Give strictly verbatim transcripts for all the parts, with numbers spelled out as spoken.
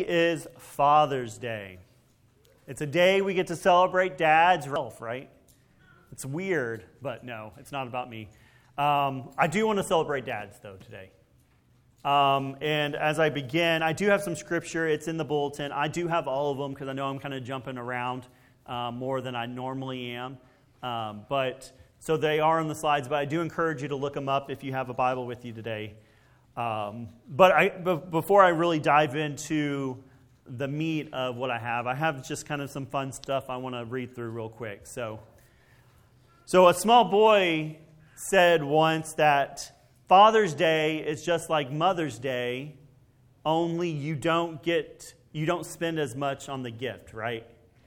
is Father's Day. It's a day we get to celebrate dads, right? It's weird, but no, it's not about me. Um, I do want to celebrate dads, though, today. Um, and as I begin, I do have some scripture. It's in the bulletin. I do have all of them because I know I'm kind of jumping around uh, more than I normally am. Um, but so they are on the slides, but I do encourage you to look them up if you have a Bible with you today. Um, but I, b- before I really dive into the meat of what I have, I have just kind of some fun stuff I want to read through real quick. So, so a small boy said once that Father's Day is just like Mother's Day, only you don't get, you don't spend as much on the gift, right?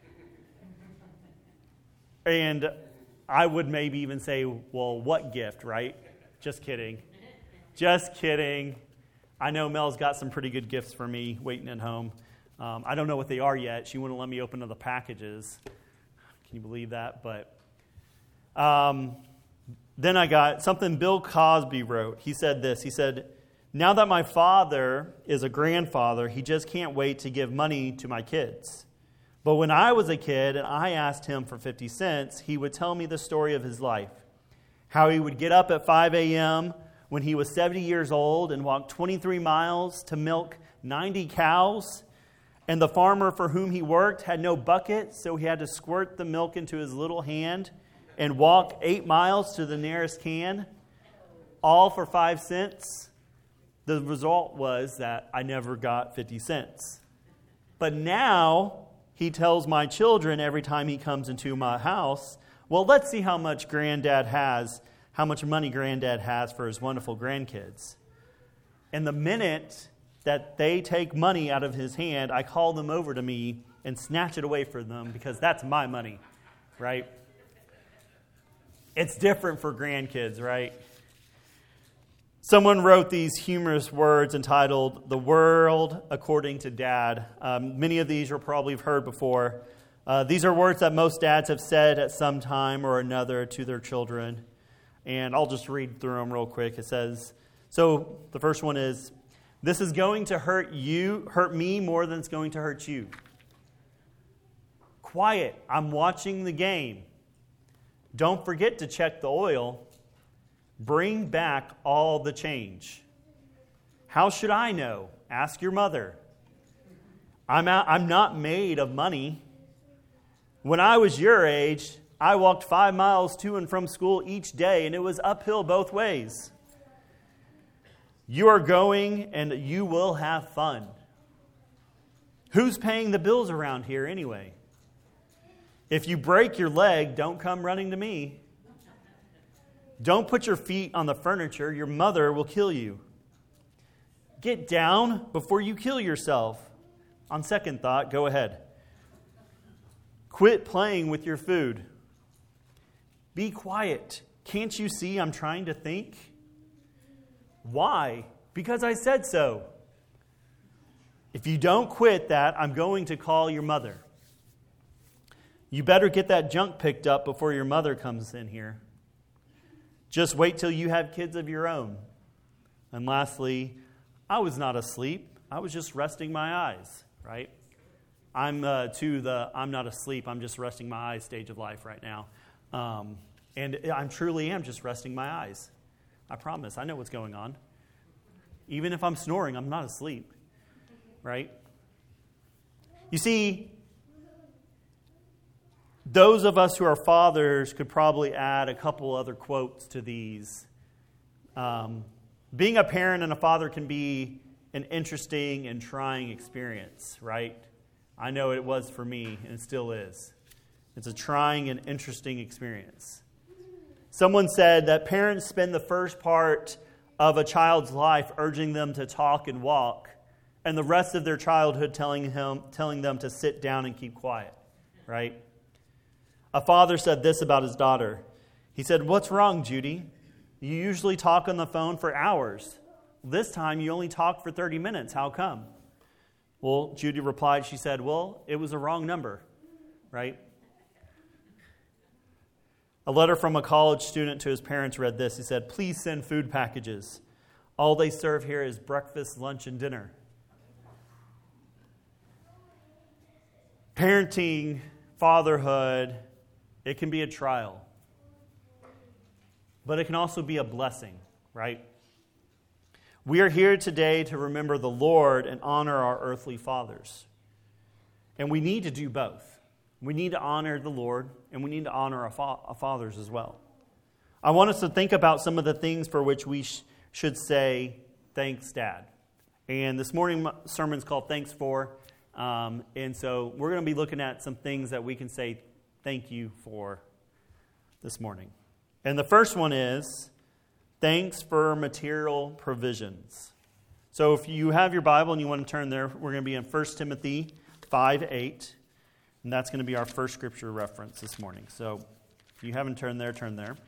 And I would maybe even say, well, what gift, right? Just kidding. Just kidding. I know Mel's got some pretty good gifts for me waiting at home. Um, I don't know what they are yet. She wouldn't let me open the packages. Can you believe that? But um, then I got something Bill Cosby wrote. He said this. He said, now that my father is a grandfather, he just can't wait to give money to my kids. But when I was a kid and I asked him for fifty cents, he would tell me the story of his life. How he would get up at five a.m. when he was seventy years old and walk twenty-three miles to milk ninety cows. And the farmer for whom he worked had no bucket, so he had to squirt the milk into his little hand and walk eight miles to the nearest can, all for five cents. The result was that I never got fifty cents. But now he tells my children every time he comes into my house, well, let's see how much granddad has, how much money granddad has for his wonderful grandkids. And the minute that they take money out of his hand, I call them over to me and snatch it away from them because that's my money, right? It's different for grandkids, right? Someone wrote these humorous words entitled, The World According to Dad. Um, many of these you'll probably have heard before. Uh, these are words that most dads have said at some time or another to their children. And I'll just read through them real quick. It says, so the first one is, this is going to hurt you, hurt me more than it's going to hurt you. Quiet, I'm watching the game. Don't forget to check the oil. Bring back all the change. How should I know? Ask your mother. I'm out, I'm not made of money. When I was your age, I walked five miles to and from school each day, and it was uphill both ways. You are going, and you will have fun. Who's paying the bills around here anyway? If you break your leg, don't come running to me. Don't put your feet on the furniture. Your mother will kill you. Get down before you kill yourself. On second thought, go ahead. Quit playing with your food. Be quiet. Can't you see I'm trying to think? Why? Because I said so. If you don't quit that, I'm going to call your mother. You better get that junk picked up before your mother comes in here. Just wait till you have kids of your own. And lastly, I was not asleep. I was just resting my eyes, right? I'm uh, to the I'm not asleep, I'm just resting my eyes stage of life right now. Um, and I truly am just resting my eyes. I promise. I know what's going on. Even if I'm snoring, I'm not asleep, right? You see, those of us who are fathers could probably add a couple other quotes to these. Um, being a parent and a father can be an interesting and trying experience, right? I know it was for me, and it still is. It's a trying and interesting experience. Someone said that parents spend the first part of a child's life urging them to talk and walk, and the rest of their childhood telling him, telling them to sit down and keep quiet, right? A father said this about his daughter. He said, "What's wrong, Judy? You usually talk on the phone for hours. This time you only talk for thirty minutes. How come?" Well, Judy replied, she said, "Well, it was a wrong number," right? A letter from a college student to his parents read this. He said, "Please send food packages. All they serve here is breakfast, lunch, and dinner." Parenting, fatherhood, it can be a trial. But it can also be a blessing, right? We are here today to remember the Lord and honor our earthly fathers. And we need to do both. We need to honor the Lord, and we need to honor our, fa- our fathers as well. I want us to think about some of the things for which we sh- should say, thanks, Dad. And this morning sermon is called Thanks For. Um, and so we're going to be looking at some things that we can say thank you for this morning. And the first one is, thanks for material provisions. So if you have your Bible and you want to turn there, we're going to be in First Timothy five eight. And that's going to be our first scripture reference this morning. So if you haven't turned there, turn there.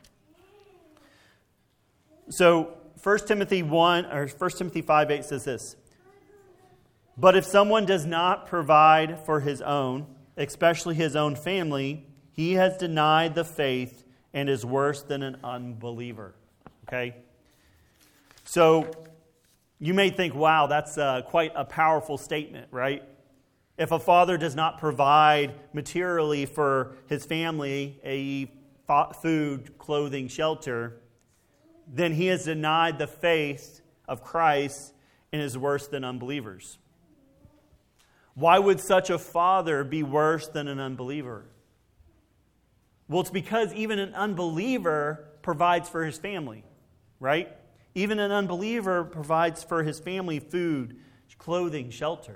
So First Timothy one or First Timothy five eight says this. But if someone does not provide for his own, especially his own family, he has denied the faith and is worse than an unbeliever. Okay? So you may think, wow, that's uh, quite a powerful statement, right? If a father does not provide materially for his family, a food, clothing, shelter, then he has denied the faith of Christ and is worse than unbelievers. Why would such a father be worse than an unbeliever? Well, it's because even an unbeliever provides for his family, right? Even an unbeliever provides for his family food, clothing, shelter.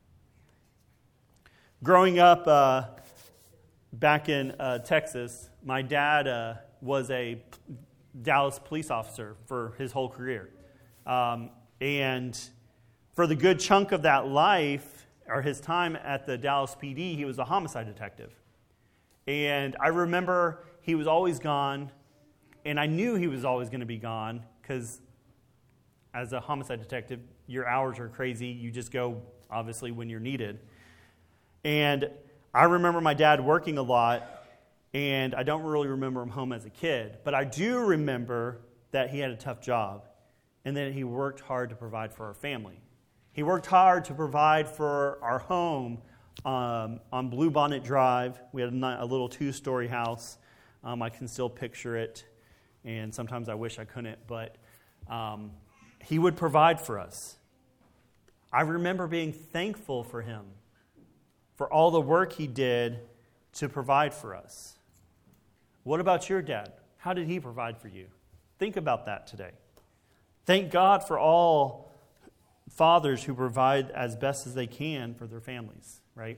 Growing up uh, back in uh, Texas, my dad uh, was a Dallas police officer for his whole career. Um, and for the good chunk of that life, or his time at the Dallas P D, he was a homicide detective. And I remember he was always gone, and I knew he was always going to be gone, because as a homicide detective, your hours are crazy. You just go, obviously, when you're needed. And I remember my dad working a lot, and I don't really remember him home as a kid. But I do remember that he had a tough job, and that he worked hard to provide for our family. He worked hard to provide for our home um, on Blue Bonnet Drive. We had a, a little two-story house. Um, I can still picture it, and sometimes I wish I couldn't, but um, he would provide for us. I remember being thankful for him, for all the work he did to provide for us. What about your dad? How did he provide for you? Think about that today. Thank God for all fathers who provide as best as they can for their families, right?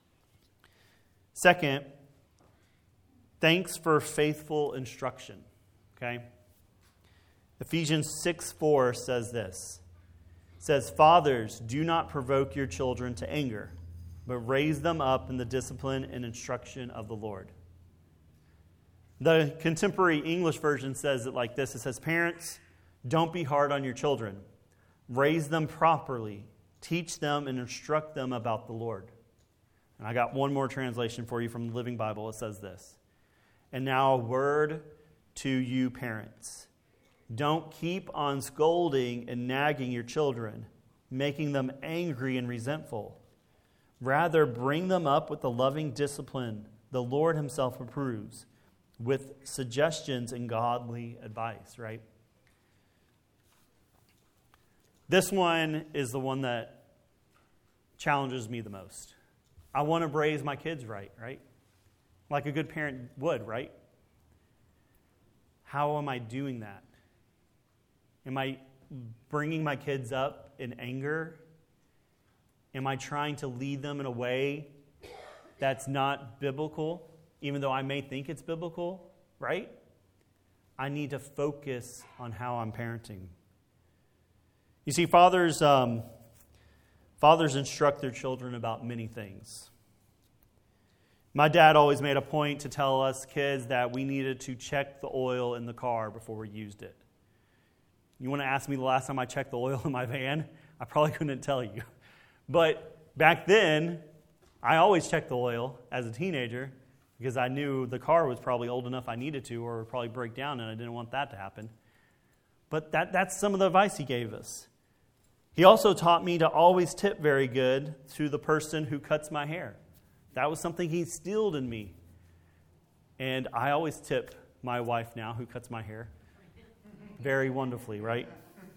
Second, thanks for faithful instruction, okay? Ephesians six four says this. It says, Fathers, do not provoke your children to anger, but raise them up in the discipline and instruction of the Lord. The contemporary English version says it like this. It says, Parents, don't be hard on your children. Raise them properly. Teach them and instruct them about the Lord. And I got one more translation for you from the Living Bible. It says this. And now a word to you parents. Don't keep on scolding and nagging your children, making them angry and resentful. Rather, bring them up with the loving discipline the Lord himself approves, with suggestions and godly advice, right? This one is the one that challenges me the most. I want to raise my kids right, right? Like a good parent would, right? How am I doing that? Am I bringing my kids up in anger? Am I trying to lead them in a way that's not biblical, even though I may think it's biblical, right? I need to focus on how I'm parenting. You see, fathers, um, fathers instruct their children about many things. My dad always made a point to tell us kids that we needed to check the oil in the car before we used it. You want to ask me the last time I checked the oil in my van? I probably couldn't tell you. But back then, I always checked the oil as a teenager because I knew the car was probably old enough I needed to, or it would probably break down, and I didn't want that to happen. But that, that's some of the advice he gave us. He also taught me to always tip very good to the person who cuts my hair. That was something he instilled in me. And I always tip my wife now, who cuts my hair, very wonderfully, right?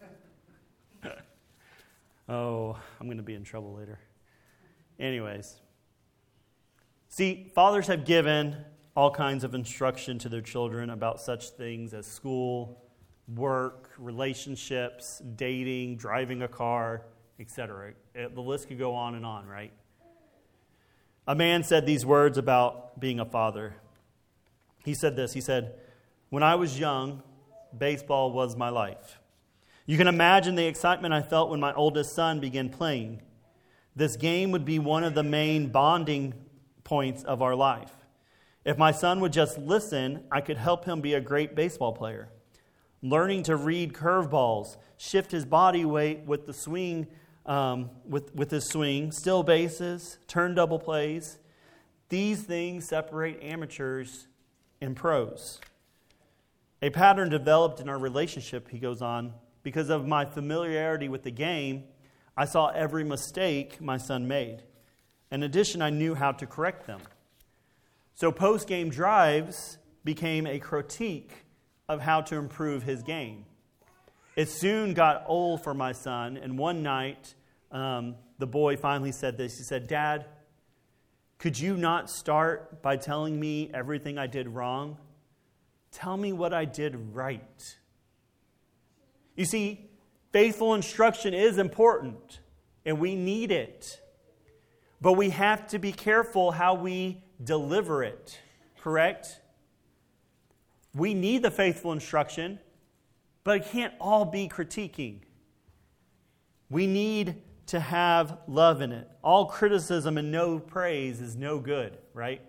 Oh, I'm going to be in trouble later. Anyways. See, fathers have given all kinds of instruction to their children about such things as school, work, relationships, dating, driving a car, et cetera. The list could go on and on, right? A man said these words about being a father. He said this, he said, "When I was young, baseball was my life. You can imagine the excitement I felt when my oldest son began playing. This game would be one of the main bonding points of our life. If my son would just listen, I could help him be a great baseball player. Learning to read curveballs, shift his body weight with the swing, um, with, with his swing, steal bases, turn double plays. These things separate amateurs and pros. A pattern developed in our relationship," he goes on, "because of my familiarity with the game. I saw every mistake my son made. In addition, I knew how to correct them. So post-game drives became a critique of how to improve his game. It soon got old for my son, and one night, um, the boy finally said this. He said, 'Dad, could you not start by telling me everything I did wrong? Tell me what I did right.' You see, faithful instruction is important, and we need it. But we have to be careful how we deliver it, correct? We need the faithful instruction, but it can't all be critiquing. We need to have love in it. All criticism and no praise is no good, right?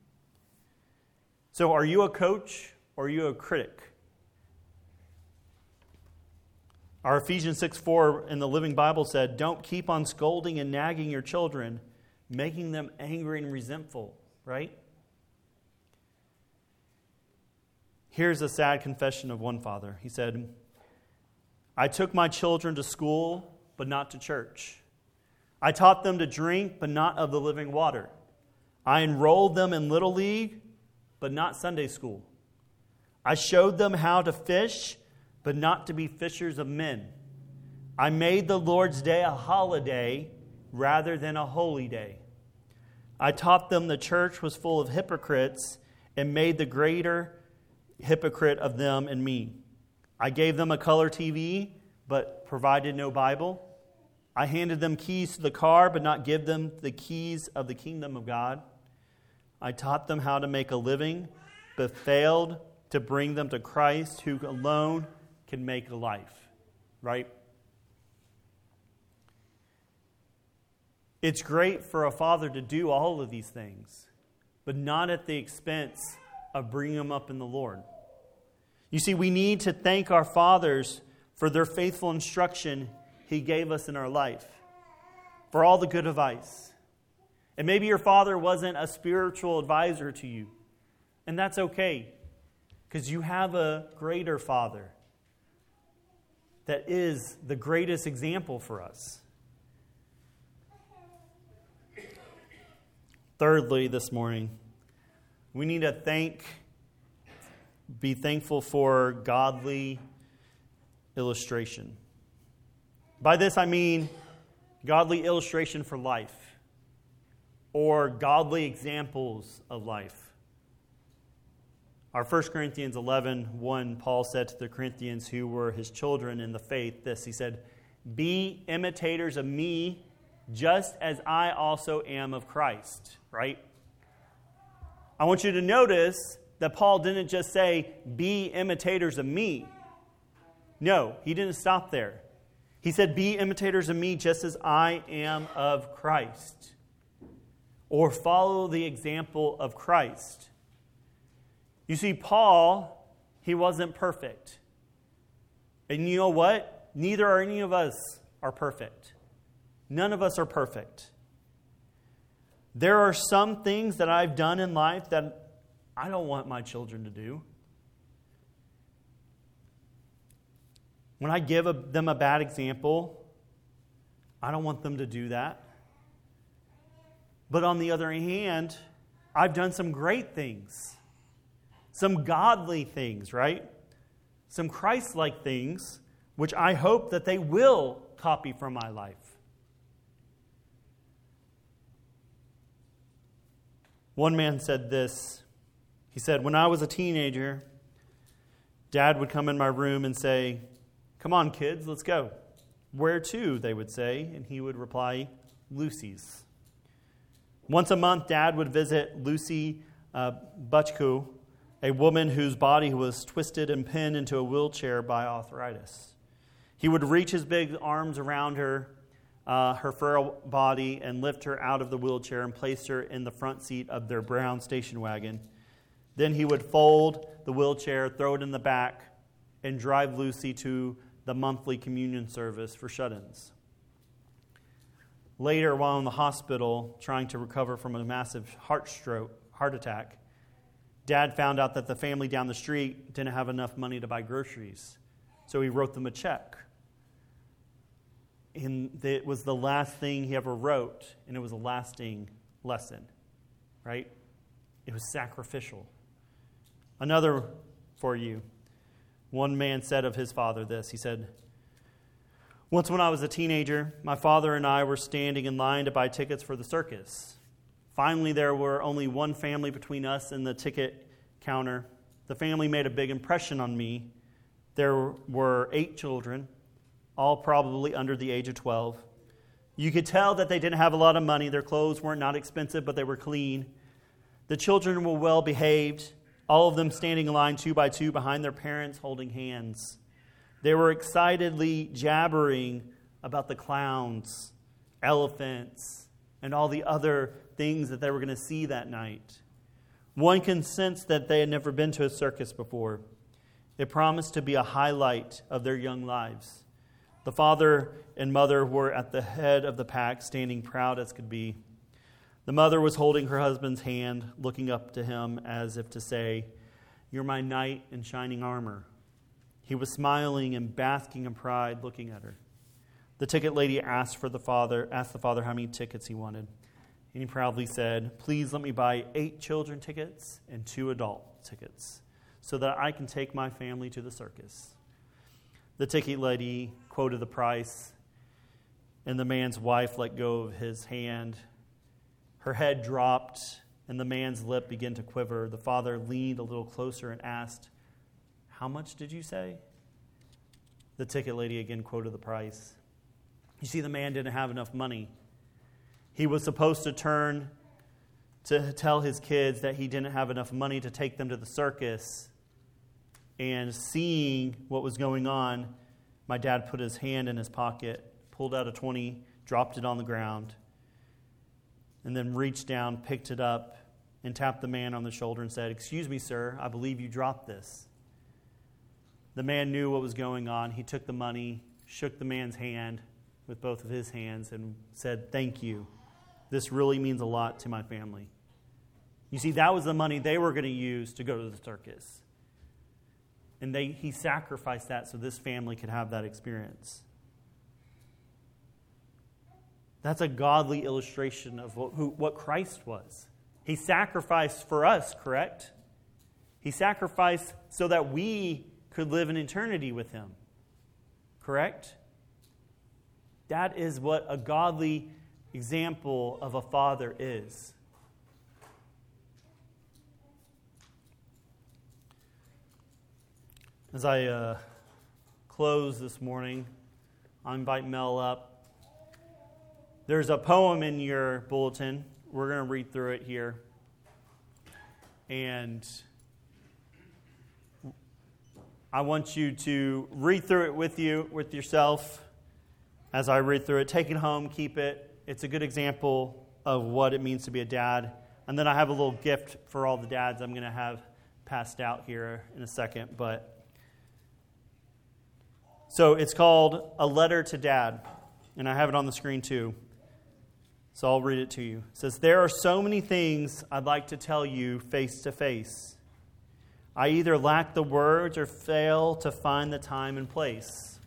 So are you a coach or are you a critic? Our Ephesians six four in the Living Bible said, "Don't keep on scolding and nagging your children, making them angry and resentful," right? Here's a sad confession of one father. He said, "I took my children to school, but not to church. I taught them to drink, but not of the living water. I enrolled them in Little League, but not Sunday school. I showed them how to fish, but not to be fishers of men. I made the Lord's Day a holiday rather than a holy day. I taught them the church was full of hypocrites and made the greater hypocrite of them and me. I gave them a color T V, but provided no Bible. I handed them keys to the car, but not give them the keys of the kingdom of God. I taught them how to make a living, but failed to bring them to Christ, who alone can make a life." Right? It's great for a father to do all of these things, but not at the expense of bringing them up in the Lord. You see, we need to thank our fathers for their faithful instruction He gave us in our life, for all the good advice. And maybe your father wasn't a spiritual advisor to you, and that's okay, because you have a greater Father that is the greatest example for us. Thirdly, this morning, we need to thank, be thankful for godly illustration. By this I mean godly illustration for life, or godly examples of life. Our First Corinthians eleven one, Paul said to the Corinthians who were his children in the faith this. He said, "Be imitators of me, just as I also am of Christ." Right? I want you to notice that Paul didn't just say, "Be imitators of me." No, he didn't stop there. He said, "Be imitators of me just as I am of Christ." Or follow the example of Christ. You see, Paul, he wasn't perfect. And you know what? Neither are any of us are perfect. None of us are perfect. There are some things that I've done in life that I don't want my children to do. When I give a, them a bad example, I don't want them to do that. But on the other hand, I've done some great things, some godly things, right? Some Christ-like things, which I hope that they will copy from my life. One man said this. He said, when I was a teenager, Dad would come in my room and say, "Come on, kids, let's go." "Where to?" they would say, and he would reply, "Lucy's." Once a month, Dad would visit Lucy uh, Butchko, a woman whose body was twisted and pinned into a wheelchair by arthritis. He would reach his big arms around her, uh, her frail body, and lift her out of the wheelchair and place her in the front seat of their brown station wagon. Then he would fold the wheelchair, throw it in the back, and drive Lucy to the monthly communion service for shut-ins. Later, while in the hospital trying to recover from a massive heart stroke, heart attack, Dad found out that the family down the street didn't have enough money to buy groceries. So he wrote them a check. And it was the last thing he ever wrote, and it was a lasting lesson, right? It was sacrificial. Another for you. One man said of his father this. He said, "Once when I was a teenager, my father and I were standing in line to buy tickets for the circus. Finally, there were only one family between us and the ticket counter. The family made a big impression on me. There were eight children, all probably under the age of twelve. You could tell that they didn't have a lot of money. Their clothes weren't not expensive, but they were clean. The children were well behaved, all of them standing in line two by two behind their parents holding hands. They were excitedly jabbering about the clowns, elephants, and all the other things that they were going to see that night. One can sense that they had never been to a circus before. It promised to be a highlight of their young lives. The father and mother were at the head of the pack, standing proud as could be. The mother was holding her husband's hand, looking up to him as if to say, 'You're my knight in shining armor.' He was smiling and basking in pride, looking at her. The ticket lady asked for the father, asked the father how many tickets he wanted. And he proudly said, 'Please let me buy eight children tickets and two adult tickets so that I can take my family to the circus.' The ticket lady quoted the price, and the man's wife let go of his hand. Her head dropped, and the man's lip began to quiver. The father leaned a little closer and asked, 'How much did you say?' The ticket lady again quoted the price. You see, the man didn't have enough money. He was supposed to turn to tell his kids that he didn't have enough money to take them to the circus. And seeing what was going on, my dad put his hand in his pocket, pulled out a twenty, dropped it on the ground, and then reached down, picked it up, and tapped the man on the shoulder and said, 'Excuse me, sir, I believe you dropped this.' The man knew what was going on. He took the money, shook the man's hand with both of his hands, and said, 'Thank you. This really means a lot to my family.' You see, that was the money they were going to use to go to the circus. And they, he sacrificed that so this family could have that experience. That's a godly illustration of what, who, what Christ was. He sacrificed for us, correct? He sacrificed so that we could live in eternity with him, correct? That is what a godly example of a father is. As I uh, close this morning, I invite Mel up. There's a poem in your bulletin. We're going to read through it here. And I want you to read through it with you, with yourself, as I read through it. Take it home, keep it. It's a good example of what it means to be a dad. And then I have a little gift for all the dads I'm going to have passed out here in a second. But so it's called A Letter to Dad, and I have it on the screen too. So I'll read it to you. It says, "There are so many things I'd like to tell you face to face. I either lack the words or fail to find the time and place.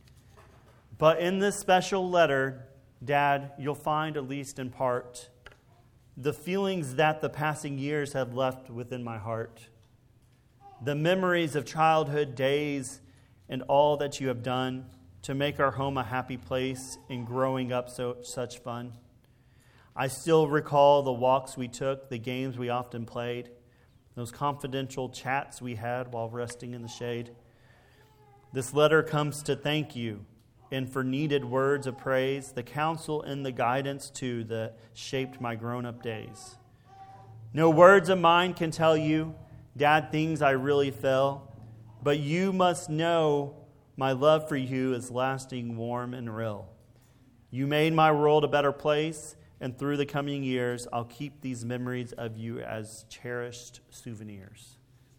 But in this special letter, Dad, you'll find, at least in part, the feelings that the passing years have left within my heart, the memories of childhood days and all that you have done to make our home a happy place and growing up so such fun. I still recall the walks we took, the games we often played, those confidential chats we had while resting in the shade. This letter comes to thank you and for needed words of praise, the counsel and the guidance too that shaped my grown-up days. No words of mine can tell you, Dad, things I really felt, but you must know my love for you is lasting, warm, and real. You made my world a better place, and through the coming years, I'll keep these memories of you as cherished souvenirs.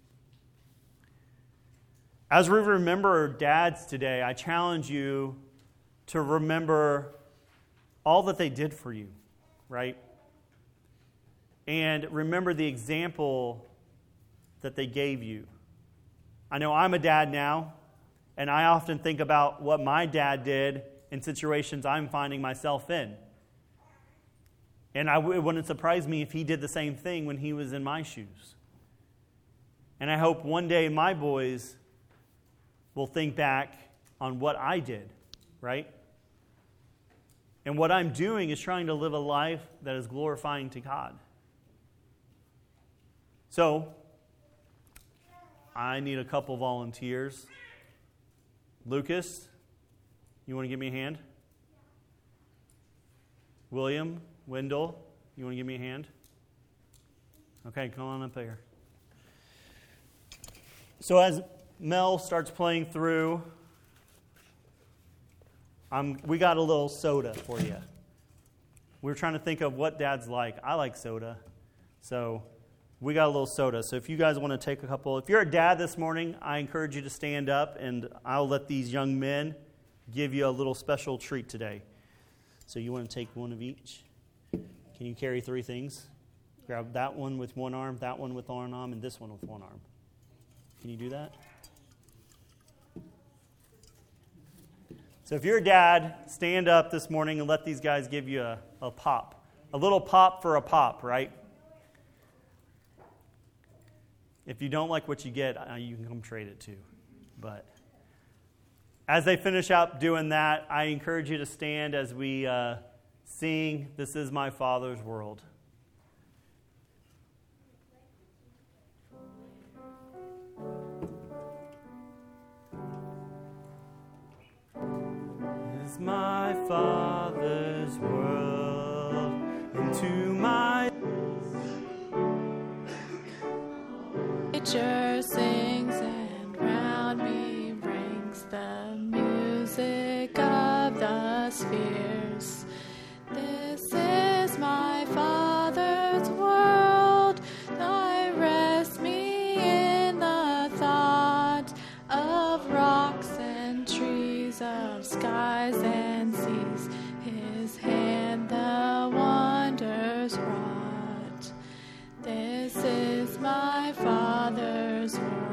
As we remember dads today, I challenge you to remember all that they did for you, right? And remember the example that they gave you. I know I'm a dad now, and I often think about what my dad did in situations I'm finding myself in. And I, it wouldn't surprise me if he did the same thing when he was in my shoes. And I hope one day my boys will think back on what I did, right? And what I'm doing is trying to live a life that is glorifying to God. So, I need a couple volunteers. Lucas, you want to give me a hand? William, Wendell, you want to give me a hand? Okay, come on up there. So as Mel starts playing through, um, we got a little soda for you. We were trying to think of what Dad's like. I like soda, so we got a little soda. So if you guys want to take a couple, if you're a dad this morning, I encourage you to stand up, and I'll let these young men give you a little special treat today. So you want to take one of each? Can you carry three things? Grab that one with one arm, that one with one arm, and this one with one arm. Can you do that? So if you're a dad, stand up this morning and let these guys give you a, a pop. A little pop for a pop, right? If you don't like what you get, uh, you can come trade it too. But as they finish up doing that, I encourage you to stand as we uh, sing, "This is My Father's World." This is my Father's world, and to my nature sings, and round me rings the music of the spheres. This is my Father's world. I rest me in the thought of rocks and trees, of skies and seas. His hand the wonders wrought. This is my Father's world.